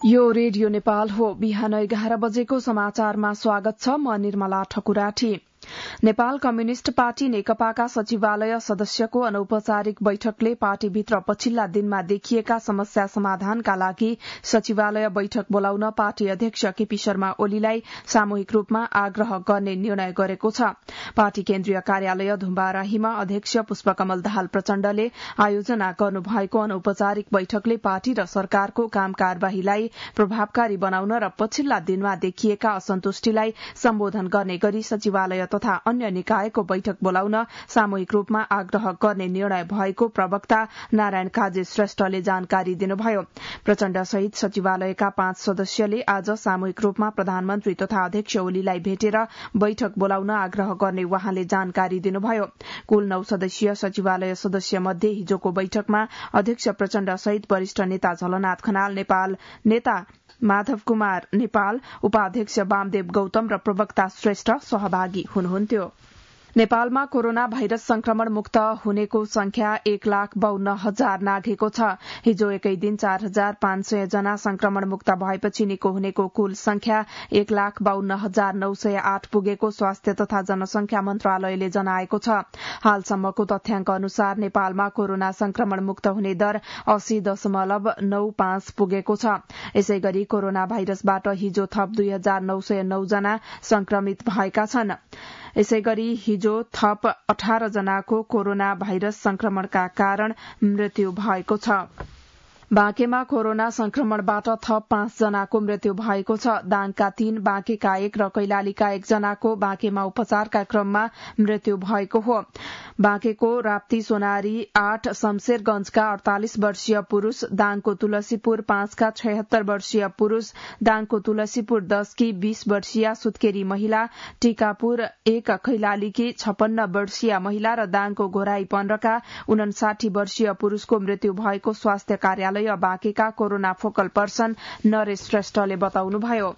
यो रेडियो नेपाल हो। बिहान 11 बजेको समाचारमा स्वागत छ। म निर्मला ठकुराठी। नेपाल कम्युनिष्ट पार्टी नेकपाका सचिवालय सदस्यको अनौपचारिक बैठकले पार्टीभित्र पछिल्ला दिनमा देखिएका समस्या समाधानका लागि सचिवालय बैठक बोलाउन पार्टी अध्यक्ष केपी शर्मा ओलीलाई सामूहिक रूपमा आग्रह गर्ने निर्णय गरेको छ। पार्टी केन्द्रीय कार्यालय धुम्बाराहीमा अध्यक्ष पुष्पकमल दाहाल प्रचण्डले आयोजना गर्नुभएको अनौपचारिक बैठकले पार्टी र सरकारको काम कार्यवाहीलाई प्रभावकारी बनाउन र पछिल्ला दिनमा देखिएका असन्तुष्टिलाई सम्बोधन गर्ने गरी सचिवालय तथा अन्य निकायको बैठक बोलाउन सामूहिक रूपमा आग्रह गर्ने निर्णय भएको प्रवक्ता नारायण काजी श्रेष्ठले जानकारी दिनुभयो। प्रचण्ड सहित सचिवालयका 5 सदस्यले आज सामूहिक रूपमा प्रधानमन्त्री तथा अध्यक्ष ओलीलाई भेटेर बैठक बोलाउन आग्रह गर्ने वहाँले जानकारी दिनुभयो। कुल 9 सदस्यीय सचिवालय सदस्य मध्ये हिजोको बैठकमा अध्यक्ष प्रचण्ड सहित वरिष्ठ नेता झलनाथ खनाल, नेपाल नेता माधव कुमार नेपाल, उपाध्यक्ष वामदेव गौतम र प्रवक्ता श्रेष्ठ सहभागी हुनुहुन्थ्यो। नेपालमा कोरोना भाइरस संक्रमण मुक्त हुनेको संख्या 1,52,000 नाघेको छ। हिजो एकै दिन 4,500 जना संक्रमण मुक्त भएपछि निको हुनेको कुल संख्या 1,52,908 पुगेको स्वास्थ्य तथा जनसंख्या मन्त्रालयले जनाएको छ। हालसम्मको तथ्याङ्क अनुसार नेपालमा कोरोना संक्रमण मुक्त हुने दर 80.95 पुगेको छ। यसै गरी कोरोना भाइरसबाट हिजो थप 2,909 जना संक्रमित भएका छन्। यसै गरी हिजो थप 18 जनाको कोरोना भाइरस संक्रमणका कारण मृत्यु भएको छ। बाँकेमा कोरोना संक्रमणबाट थप 5 जनाको मृत्यु भएको छ। दाङका 3, बाँकेका 1 र कैलालीका 1 जनाको बाँकेमा उपचारका क्रममा मृत्यु भएको हो। बाँकेको राप्ती सोनारी 8, शमशेरगंजका 48 वर्षीय पुरूष, दाङको तुलसीपुर 5 का 76 वर्षीय पुरूष, दाङको तुलसीपुर 10 की 20 वर्षीय सुत्केरी महिला, टीकापुर 1 कैलालीकी 56 वर्षीय महिला र दाङको घोराई 15 का 59 वर्षीय पुरूषको मृत्यु भएको स्वास्थ्य कार्यालय बाँकेका कोरोना फोकल पर्सन नरेश श्रेष्ठले बताउनुभयो।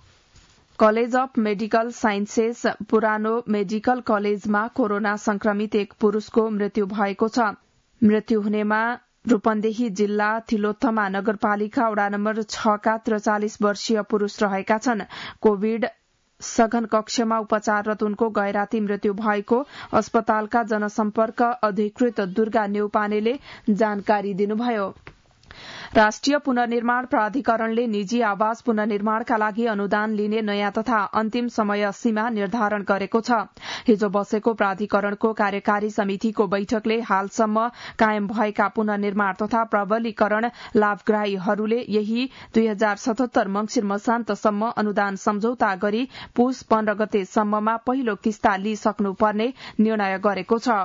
कलेज अफ मेडिकल साइन्सेस पुरानो मेडिकल कलेजमा कोरोना संक्रमित 1 पुरूषको मृत्यु भएको छ। मृत्यु हुनेमा रूपन्देही जिल्ला तिलोत्तमा नगरपालिका वडा नम्बर 6 का 43 वर्षीय पुरूष रहेका छन्। कोविड सघन कक्षमा उपचाररत उनको गैराती मृत्यु भएको अस्पतालका जनसम्पर्क अधिकृत दुर्गा न्यौपानेले जानकारी दिनुभयो। राष्ट्रिय पुनर्निर्माण प्राधिकरणले निजी आवास पुनर्निर्माणका लागि अनुदान लिने नयाँ तथा अन्तिम समय सीमा निर्धारण गरेको छ। हिजो बसेको प्राधिकरणको कार्यकारी समितिको बैठकले हालसम्म कायम भएका पुनर्निर्माण तथा प्रबलीकरण लाभग्राहीहरूले यही 2077 मंसिर मसान्तसम्म अनुदान सम्झौता गरी पुस 15 गतेसम्ममा पहिलो किस्ता लिइसक्नुपर्ने निर्णय गरेको छ।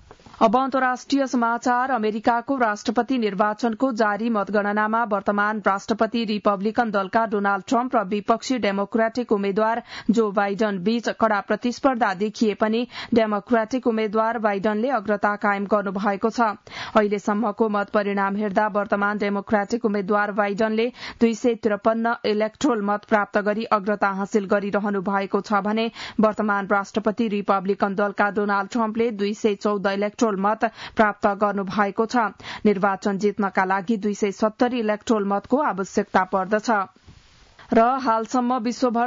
अब अन्तर्राष्ट्रिय समाचार। अमेरिकाको राष्ट्रपति निर्वाचनको जारी मतगणनामा वर्तमान राष्ट्रपति रिपब्लिकन दलका डोनाल्ड ट्रम्प र विपक्षी डेमोक्रेटिक उम्मेद्वार जो बाइडन बीच कड़ा प्रतिस्पर्धा देखिए पनि डेमोक्रेटिक उम्मेद्वार बाइडनले अग्रता कायम गर्नु भएको छ। अहिलेसम्मको मत परिणाम हेर्दा वर्तमान डेमोक्रेटिक उम्मेद्वार बाइडनले 253 इलेक्ट्रोल मत प्राप्त गरी अग्रता हासिल गरिरहनु भएको छ भने वर्तमान राष्ट्रपति रिपब्लिकन दलका डोनाल्ड ट्रम्पले 214 इलेक्ट्रोल मत प्राप्त गर्नु भएको छ। निर्वाचन जित्नका लागि 270 इलेक्ट्रोल मतको आवश्यकता पर्दछ। र हालसम्म विश्वभर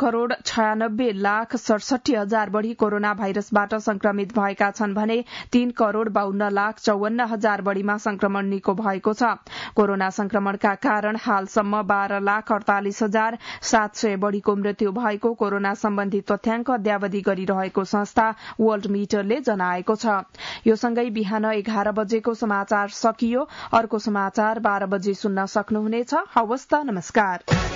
4,96,67,000 बढ़ी कोरोना भाइरसबाट संक्रमित भएका छन् भने 3,52,54,000 बढ़ीमा संक्रमण निको भएको छ। कोरोना संक्रमणका कारण हालसम्म 12,48,700 बढ़ीको मृत्यु भएको कोरोना सम्बन्धी तथ्याङ्क अद्यावधि गरिरहेको संस्था वर्ल्ड मिटरले जनाएको छ। यो सँगै बिहान 11 बजेको समाचार सकियो। अर्को समाचार 12 बजे सुन्न सक्नुहुनेछ। हवस् त, नमस्कार।